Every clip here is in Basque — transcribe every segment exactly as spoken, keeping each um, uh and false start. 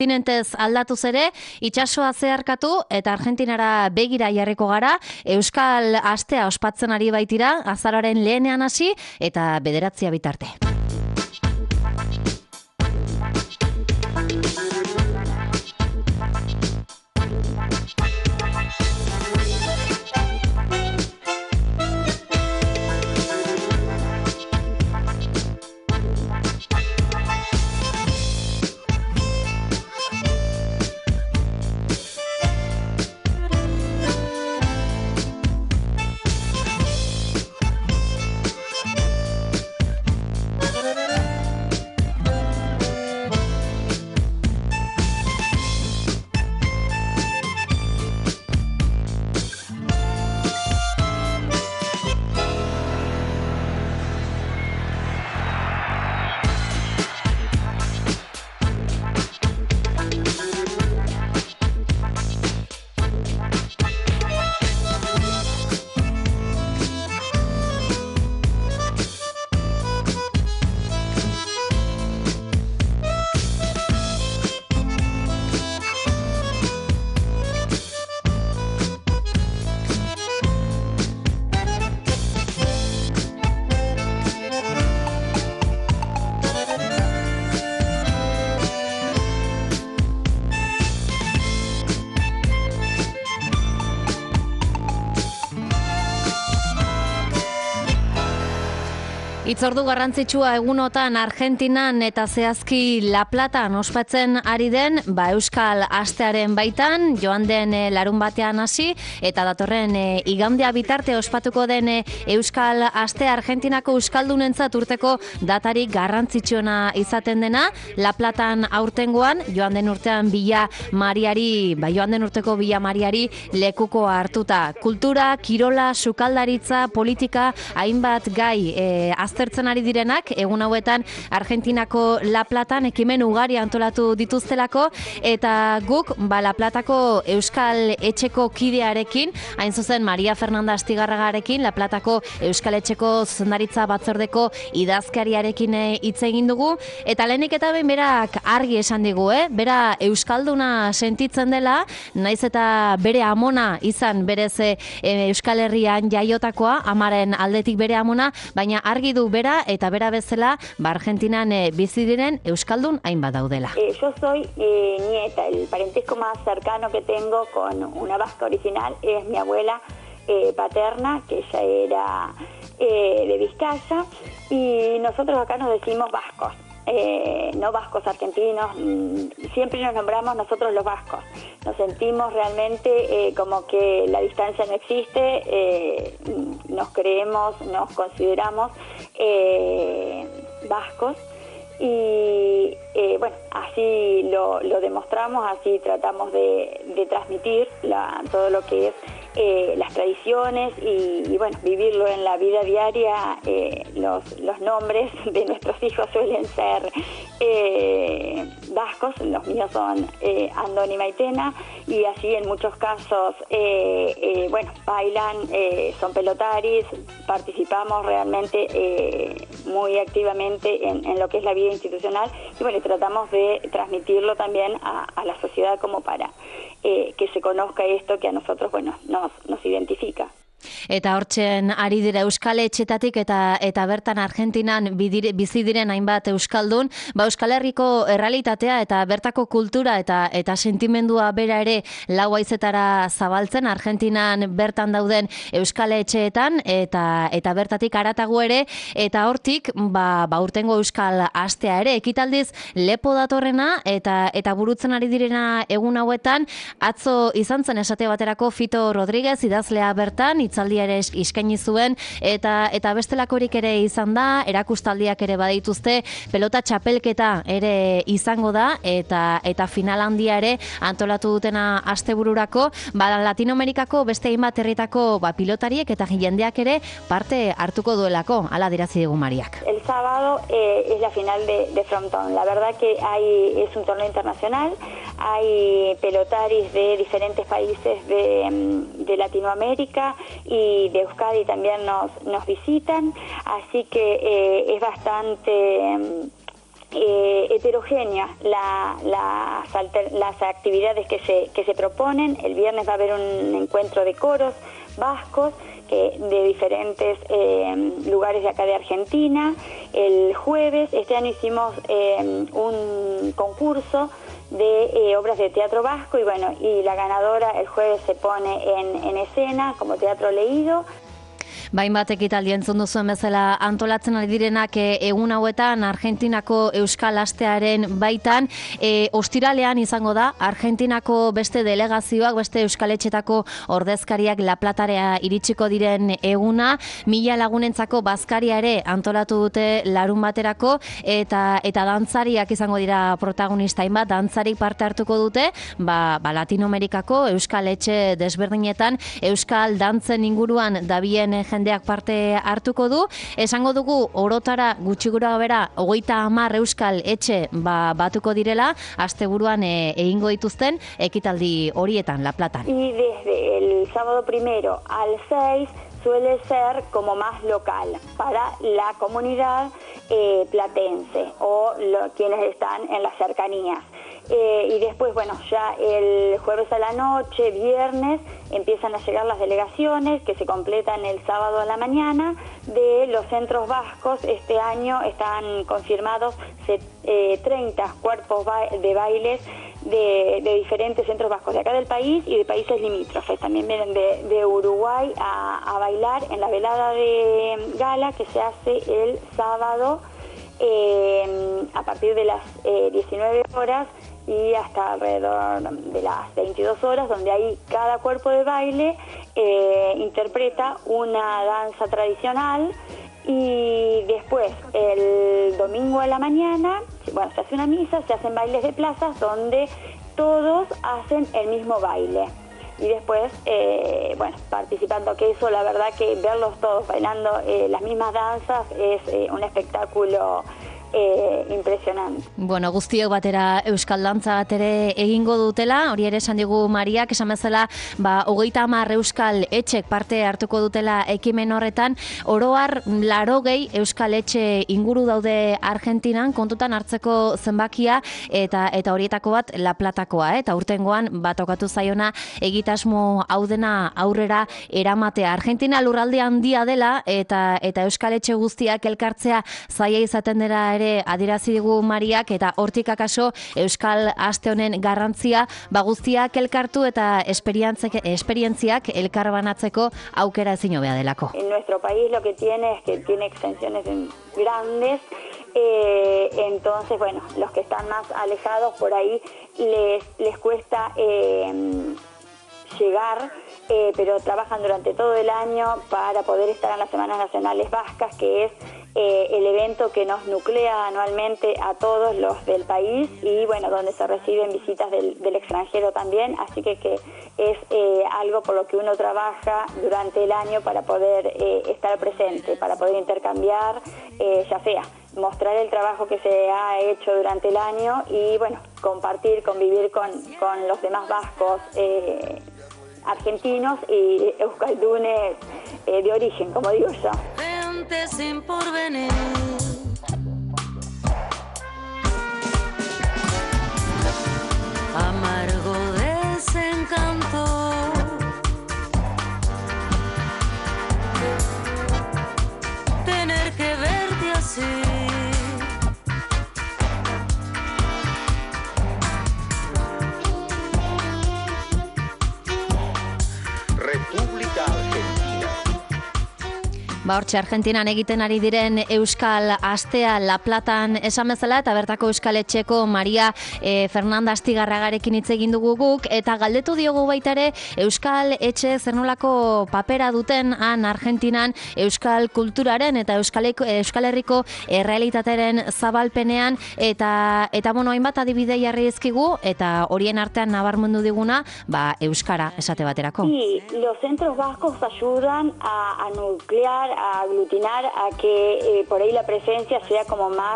kontinentez aldatuz ere, itsasoa zeharkatu eta Argentinara begira jarriko gara, Euskal Astea ospatzen ari baitira, azararen lehenean hasi eta bederatzia bitarte. Itzordu garrantzitsua egunotan Argentinan eta zehazki La Platan ospatzen ari den, ba Euskal Astearen baitan, joan den e, larun batean hasi, eta datorren e, igandea bitarte ospatuko den e, Euskal Astea Argentinako euskaldunentzat urteko datarik garrantzitsuena izaten dena, La Platan aurtengoan, joan den urtean Villa Mariari, ba joan den urteko Villa Mariari lekuko hartuta. Kultura, kirola, sukaldaritza, politika, hainbat gai e, aztertzen ari direnak, egun hauetan Argentinako La Platan ekimen ugari antolatu dituztelako, eta guk ba, La Platako Euskal Etxeko kidearekin, hain zuzen Maria Fernanda Astigarragarekin, La Platako Euskal Etxeko zuzendaritza batzordeko idazkariarekin hitz egin dugu, eta lehenik eta behin berak argi esan digu, eh? Bera euskalduna sentitzen dela, naiz eta bere amona izan berez e, Euskal Herrian jaiotakoa, amaren aldetik bere amona, baina argi du bera eta bera bezala ba Argentinan e, bizi diren euskaldun hainbat daudela. Eh, yo soy eh, nieta, el parentesco más cercano que tengo con una vasca original es mi abuela eh, paterna, que ella era eh, de Vizcaya, y nosotros acá nos decimos vascos. Eh, no vascos argentinos, siempre nos nombramos nosotros los vascos. Nos sentimos realmente eh, como que la distancia no existe, eh, nos creemos, nos consideramos eh, vascos y eh, bueno, así lo, lo demostramos, así tratamos de, de transmitir la, todo lo que es Eh, las tradiciones y, y bueno, vivirlo en la vida diaria. Eh, los, los nombres de nuestros hijos suelen ser eh, vascos, los míos son eh, Andón y Maitena, y así en muchos casos eh, eh, bueno, bailan, eh, son pelotaris, participamos realmente eh, muy activamente en, en lo que es la vida institucional, y bueno, tratamos de transmitirlo también a, a la sociedad como para eh, que se conozca esto que a nosotros, bueno, nos, nos identifica. Eta hortzen ari dira Euskal Etxetatik eta eta bertan Argentinan bidire, bizi diren hainbat euskaldun, ba Euskal Herriko errealitatea eta bertako kultura eta eta sentimendua bera ere lau haizetara zabaltzen Argentinan bertan dauden Euskal Etxeetan eta eta bertatik haratago ere, eta hortik ba ba urtengo Euskal Astea ere ekitaldiz lepo datorrena eta eta burutzen ari direna egun hauetan. Atzo izan zen esate baterako Fito Rodríguez idazlea bertan hitzaldia ere eskaini zuen, eta eta bestelakorik ere izan da, erakustaldiak ere badituzte, pelota txapelketa ere izango da, eta eta final handia ere antolatu dutena astebururako, ba Latinoamerikako beste hainbat herritako ba pilotariek eta jendeak ere parte hartuko duelako, hala adierazi digu Mariak. El sábado eh, es la final de, de frontón. La verdad que hay, es un torneo internacional, hay pelotaris de diferentes países de, de Latinoamérica y de Euskadi también nos, nos visitan, así que eh, es bastante eh, heterogéneas la, las, alter, las actividades que se, que se proponen. El viernes va a haber un encuentro de coros vascos que, de diferentes eh, lugares de acá de Argentina. El jueves, este año hicimos eh, un concurso de eh, obras de teatro vasco y bueno, y la ganadora el jueves se pone en, en escena como teatro leído. Bain bat ekitaldi entzun duzuen bezala antolatzen ari direnak egun hauetan Argentinako Euskal Astearen baitan, e, ostiralean izango da Argentinako beste delegazioak, beste euskaletxetako ordezkariak La Platara iritsiko diren eguna, mila lagunentzako bazkaria ere antolatu dute larun baterako, eta eta dantzariak izango dira protagonista, hainbat dantzarik parte hartuko dute, ba, ba Latinoamerikako euskaletxe desberdinetan euskal dantzen inguruan dabien jendeak parte hartuko du. Esango dugu orotara gutxi gura bera hogeita hamar euskal etxe ba, batuko direla, asteburuan e, egingo dituzten ekitaldi horietan La Platan. Y desde el sábado primero al seis suele ser como más local para la comunidad eh, platense o lo, quienes están en las cercanías. Eh, y después, bueno, ya el jueves a la noche, viernes, empiezan a llegar las delegaciones que se completan el sábado a la mañana de los centros vascos. Este año están confirmados eh, treinta cuerpos ba de bailes de, de diferentes centros vascos de acá del país y de países limítrofes. También vienen de, de Uruguay a, a bailar en la velada de gala que se hace el sábado eh, a partir de las eh, diecinueve horas y hasta alrededor de las veintidós horas, donde ahí cada cuerpo de baile eh, interpreta una danza tradicional. Y después, el domingo a la mañana, bueno, se hace una misa, se hacen bailes de plazas donde todos hacen el mismo baile. Y después, eh, bueno, participando, que eso, la verdad que verlos todos bailando eh, las mismas danzas es eh, un espectáculo Eh, impresionante. Bueno, guztiok batera euskal dantza bat ere egingo dutela, hori ere esan digu Mariak, esan bezala, ba, hogeita hamar euskal etxek parte hartuko dutela ekimen horretan, oroar larogei euskal etxe inguru daude Argentinan, kontutan hartzeko zenbakia, eta eta horietako bat La Platakoa, eh? Eta urtengoan bat okatu zaiona egitasmo hau dena aurrera eramatea. Argentina lurralde handia dela, eta eta euskal etxe guztiak elkartzea zaila izaten dela ere adierazi digu Mariak, eta hortik akaso euskal aste honen garrantzia ba guztiak elkartu eta esperientziak, esperientziak elkarbanatzeko aukera ezin hobea delako. En nuestro país lo que tiene es que tiene extensiones grandes, eh, entonces bueno, los que están más alejados por ahí les, les cuesta eh, llegar, eh, pero trabajan durante todo el año para poder estar en las Semanas Nacionales Vascas, que es eh, el evento que nos nuclea anualmente a todos los del país y bueno, donde se reciben visitas del, del extranjero también, así que, que es eh, algo por lo que uno trabaja durante el año para poder eh, estar presente, para poder intercambiar, eh, ya sea mostrar el trabajo que se ha hecho durante el año y bueno, compartir, convivir con, con los demás vascos eh, argentinos y euskaldunes eh, de origen, como digo yo. Gente sin porvenir, amargo desencanto, tener que verte así. República Argentina. Ba, hortxe, Argentinan egiten ari diren Euskal Astea La Platan esan bezala, eta bertako Euskal Etxeko Maria e, Fernanda Astigarragarekin hitz egin dugu guk, eta galdetu diogu baita ere Euskal Etxe zer nolako papera duten han Argentinan Euskal kulturaren eta Euskal, Euskal Herriko errealitateren zabalpenean, eta eta bueno, hainbat adibide jarri dizkigu, eta horien artean nabarmendu diguna, ba, euskara esate baterako. Sí, los centros vascos ayudan a, a nuclear, a aglutinar, a que eh, por ahí la presencia sea como más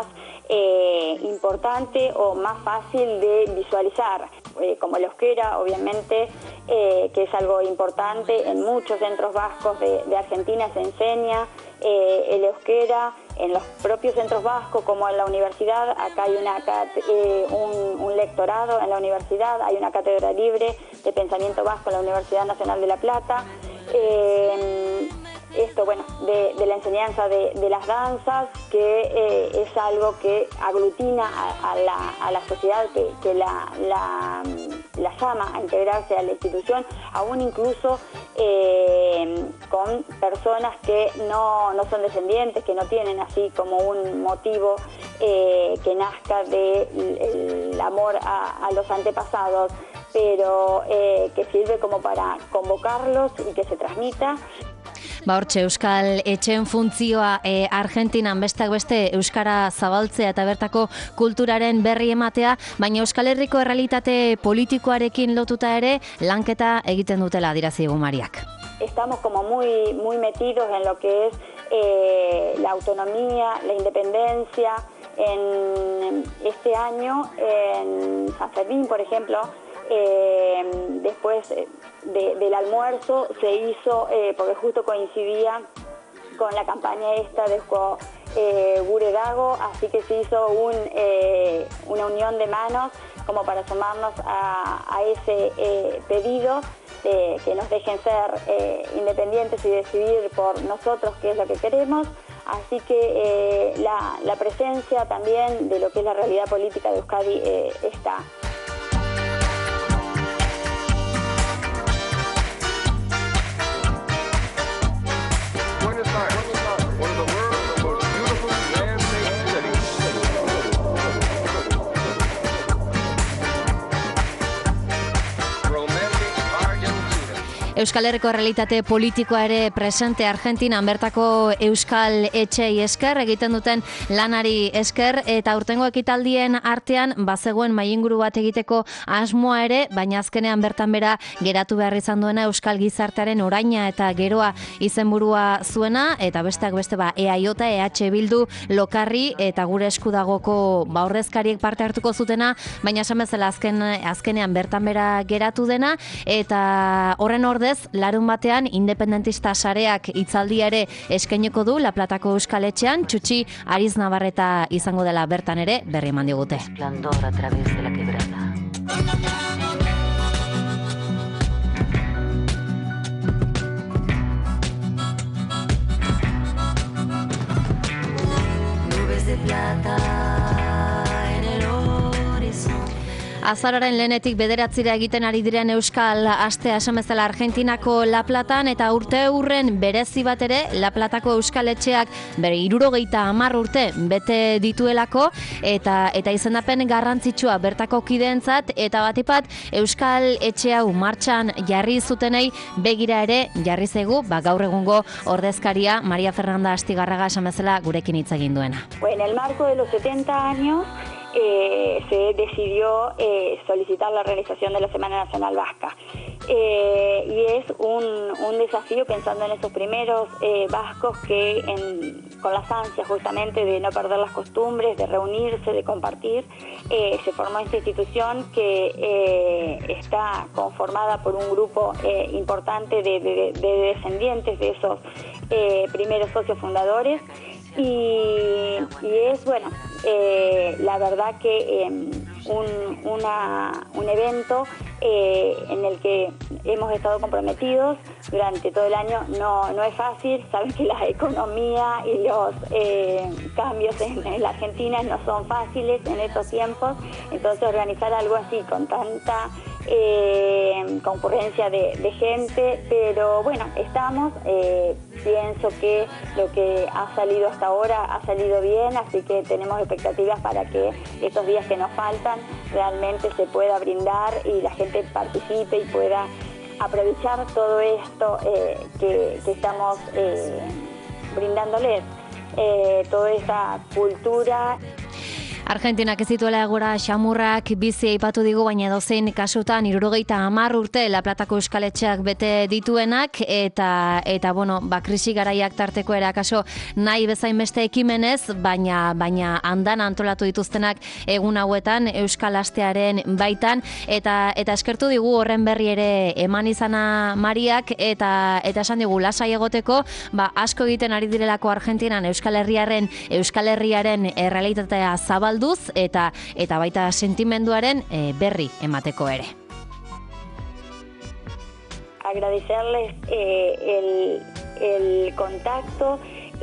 eh, importante o más fácil de visualizar. Eh, como el euskera, obviamente, eh, que es algo importante, en muchos centros vascos de, de Argentina se enseña eh, el euskera, en los propios centros vascos, como en la universidad. Acá hay una, eh, un, un lectorado en la universidad, hay una cátedra libre de pensamiento vasco en la Universidad Nacional de La Plata. Eh, esto, bueno, de, de la enseñanza de, de las danzas, que eh, es algo que aglutina a, a, la, a la sociedad, que, que la, la, la llama a integrarse a la institución, aún incluso eh, con personas que no, no son descendientes, que no tienen así como un motivo eh, que nazca del el amor a, a los antepasados, pero eh, que sirve como para convocarlos y que se transmita. Ba, hortxe, Euskal Etxeen funtzioa e, Argentinan besteak beste Euskara zabaltzea eta bertako kulturaren berri ematea, baina Euskal Herriko errealitate politikoarekin lotuta ere lanketa egiten dutela adierazi dugu Mariak. Estamos como muy, muy metidos en lo que es eh, la autonomía, la independencia. En este año, en San Fermín, por ejemplo, Eh, después de, del almuerzo se hizo, eh, porque justo coincidía con la campaña esta de Eusko eh, Gure Dago, así que se hizo un, eh, una unión de manos como para sumarnos a, a ese eh, pedido de que nos dejen ser eh, independientes y decidir por nosotros qué es lo que queremos. Así que eh, la, la presencia también de lo que es la realidad política de Euskadi eh, está. Euskal Herriko errealitate politikoa ere presente Argentinan bertako Euskal Etxei esker, egiten duten lanari esker, eta aurtengo ekitaldien artean bazegoen mailinguru bat egiteko asmoa ere, baina azkenean bertan bera geratu behar izan duena Euskal Gizartearen oraina eta geroa izenburua zuena, eta besteak beste ba E A J, E H Bildu, Lokarri eta gure eskudagoko ba ordezkariek parte hartuko zutena, baina esan bezala azken, azkenean bertan bera geratu dena, eta horren orde larun batean independentista sareak hitzaldia ere eskainiko du La Platako Euskal Etxean, Txutxi Ariz Navarreta izango dela bertan ere berri eman digute. Esplendor a través de la quebrada. Nubes de plata en el horizonte. Azararen lehenetik bederatzira egiten ari diren Euskal Astea esan bezala Argentinako La Platan, eta urte hurren berezi bat ere La Platako Euskal Etxeak bere hirurogeita hamar urte bete dituelako, eta eta izendapen garrantzitsua bertako kideentzat, eta batipat Euskal Etxe hau martxan jarri zutenei begira ere jarri zaigu, ba gaur egungo ordezkaria Maria Fernanda Astigarraga esan bezala gurekin hitz egin duena. En el marco de los setenta años Eh, se decidió eh, solicitar la realización de la Semana Nacional Vasca. Eh, y es un, un desafío pensando en esos primeros eh, vascos que en, con las ansias justamente de no perder las costumbres, de reunirse, de compartir, eh, se formó esta institución que eh, está conformada por un grupo eh, importante de, de, de descendientes de esos eh, primeros socios fundadores. Y, y es, bueno, eh, la verdad que eh, un, una, un evento eh, en el que hemos estado comprometidos durante todo el año. No, no es fácil, saben que la economía y los eh, cambios en, en la Argentina no son fáciles en estos tiempos, entonces organizar algo así con tanta eh, concurrencia de, de gente, pero bueno, estamos, eh, pienso que lo que ha salido hasta ahora ha salido bien, así que tenemos expectativas para que estos días que nos faltan realmente se pueda brindar y la gente participe y pueda aprovechar todo esto eh, que, que estamos eh, brindándoles, eh, toda esta cultura. Argentinak ez dituela egora xamurrak bizi aipatu digu, baina dozein kasutan hirurogeita hamar urte La Platako euskaletxeak bete dituenak, eta eta bueno, ba krisi garaiak tarteko era kaso nahi bezain beste ekimenez, baina baina andan antolatu dituztenak egun hauetan Euskal Astearen baitan, eta eta eskertu digu horren berri ere eman izana Mariak, eta eta esan digu lasai egoteko, ba asko egiten ari direlako Argentinan Euskal Herriaren Euskal Herriaren errealitatea zabal eta eta baita sentimenduaren e, berri emateko ere. Agradecerles eh, el, el contacto,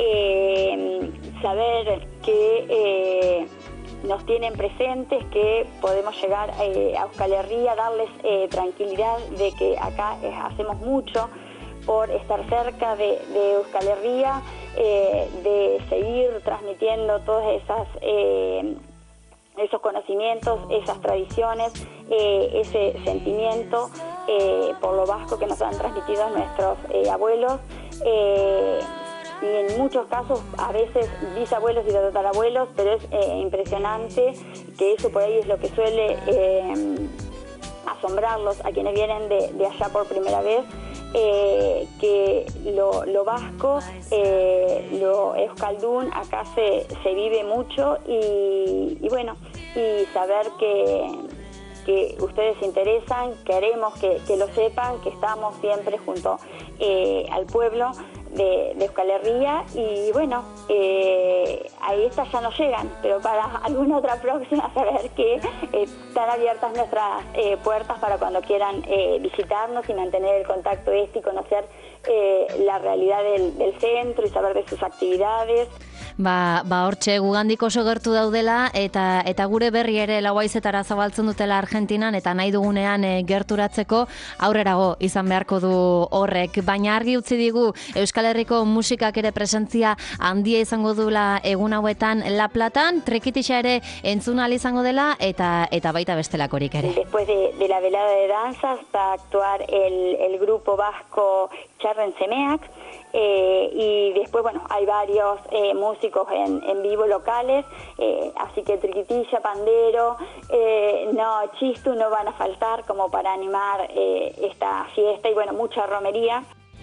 eh, saber que eh, nos tienen presentes, que podemos llegar eh, a Euskal Herria, darles eh, tranquilidad de que acá eh, hacemos mucho por estar cerca de, de Euskal Herria, eh, de seguir transmitiendo todas esas eh, esos conocimientos, esas tradiciones, eh, ese sentimiento eh, por lo vasco que nos han transmitido nuestros eh, abuelos, eh, y en muchos casos a veces bisabuelos y tatarabuelos, pero es eh, impresionante que eso por ahí es lo que suele eh, asombrarlos a quienes vienen de, de allá por primera vez. Eh, que lo, lo vasco, eh, lo euskaldún, acá se, se vive mucho y, y bueno, y saber que, que ustedes se interesan, queremos que, que lo sepan, que estamos siempre junto eh, al pueblo de, de Euskal Herria, y bueno, eh, ahí estas ya no llegan, pero para alguna otra próxima saber que eh, están abiertas nuestras eh, puertas para cuando quieran eh, visitarnos y mantener el contacto este y conocer eh, la realidad del, del centro y saber de sus actividades. Ba, ba hortxe gugandik oso gertu daudela, eta eta gure berri ere lauaizetara zabaltzen dutela Argentinan, eta nahi dugunean e, gerturatzeko aurrerago izan beharko du horrek. Baina argi utzi digu Euskal Herriko musikak ere presentzia handia izango dula egun hauetan La Platan, Trekitixa ere entzun ahal izango dela, eta eta baita bestelakorik ere. Después de, de la velada de danzas va a actuar el, el grupo vasco Charren Semeak. Eh, y después, bueno, hay varios eh, músicos en, en vivo locales, eh, así que Triquitilla, Pandero, eh, no, Chistu no van a faltar como para animar eh, esta fiesta, y bueno, mucha romería.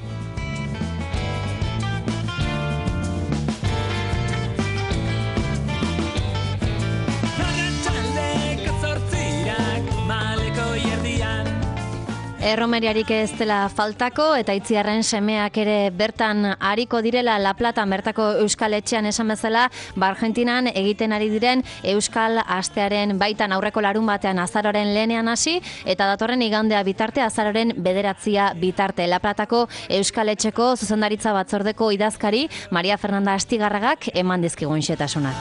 Erromeriarik ez dela faltako, eta Itziarren semeak ere bertan ariko direla La Platan bertako Euskal Etxean esan bezala, ba Argentinan egiten ari diren Euskal Astearen baitan aurreko larun batean azaroren lehenean hasi, eta datorren igandea bitarte azaroren bederatzia bitarte. La Platako Euskal Etxeko zuzendaritza batzordeko idazkari Maria Fernanda Astigarragak eman dizkigun xetasunak.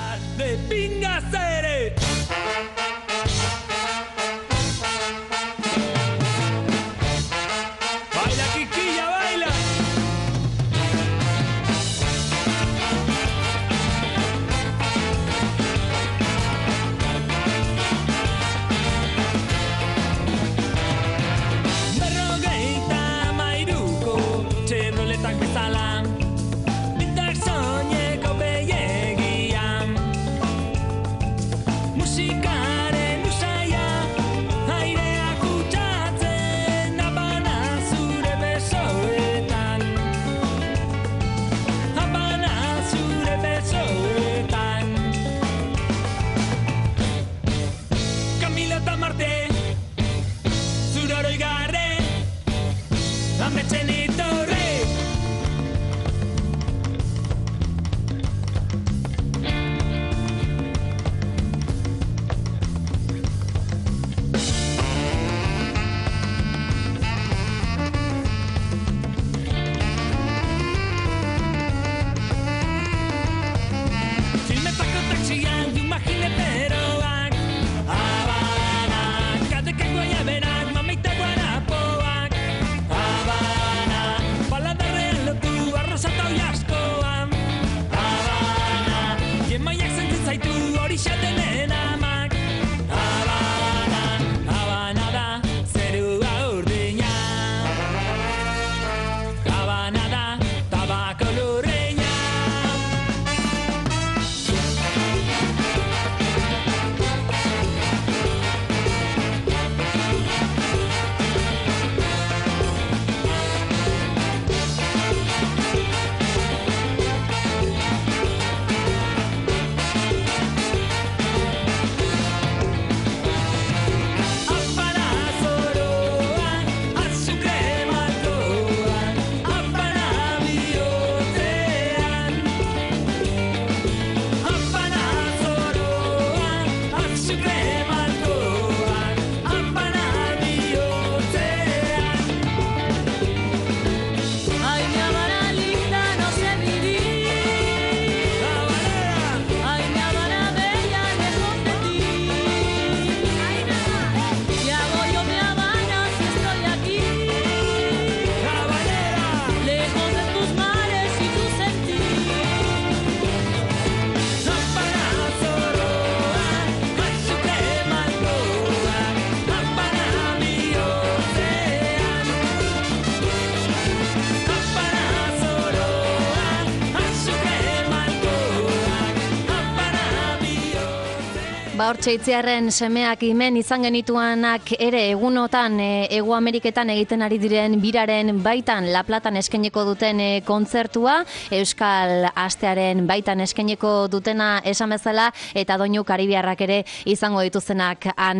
hortxe Itziarren semeak hemen izan genituanak ere egunotan e, Hego Ameriketan egiten ari diren biraren baitan La Platan eskaineko duten e, kontzertua, Euskal Astearen baitan eskaineko dutena esan bezala, eta doinu karibiarrak ere izango dituztenak han